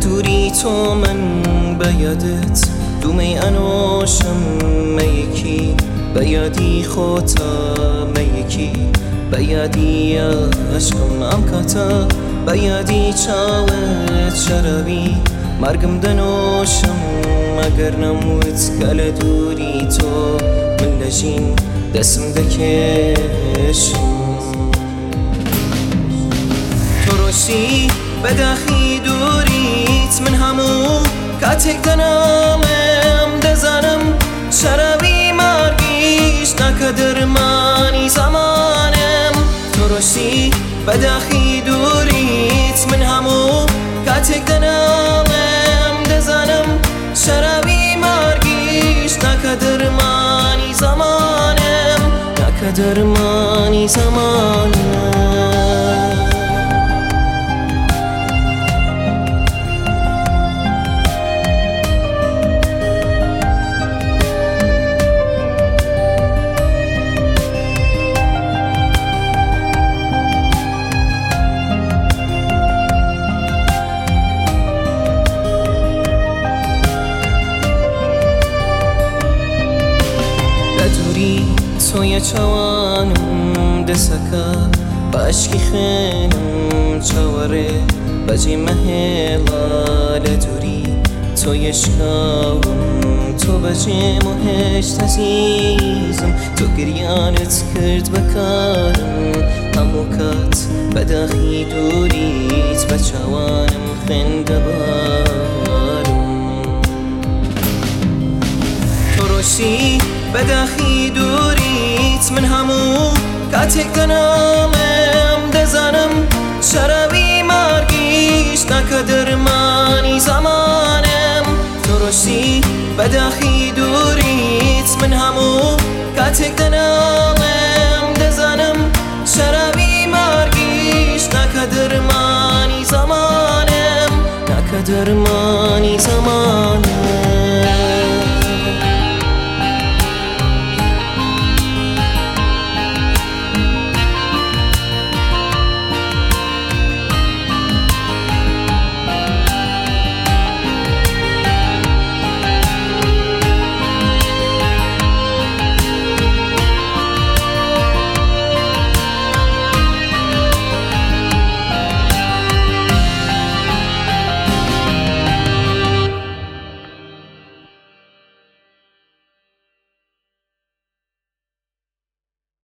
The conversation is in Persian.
دوری تو من بیادت دومی انوشم میکی بیادی خوتا میکی بیادی عشقم ام کتا بیادی چاوت شرابی مرگم دنوشم اگر نموت کل دوری تو من لجین دستم دکشم تو روشی بداخی دوریت من همو کاتک دنامم دزانم شرابی مرگیش نکدر مانی زمانم تو روشی بداخی دوریت من همو کاتک دنامم دزانم شرابی مرگیش نکدر مانی زمانم نکدر مانی زمانم توی چوانم دسکا باشکی خینم چواره بجی مهلا لدوری توی شکاوم تو بجی مهشت عزیزم تو گریانت کرد بکارم همو کات بداخی دوریت بچوانم خنده بارم تو روشی بداخی دوریت من همو کاتک دنامم دزانم شرابی مرگیش نکدر مانی زمانم تو روشی بداخی دوریت من همو کاتک دنامم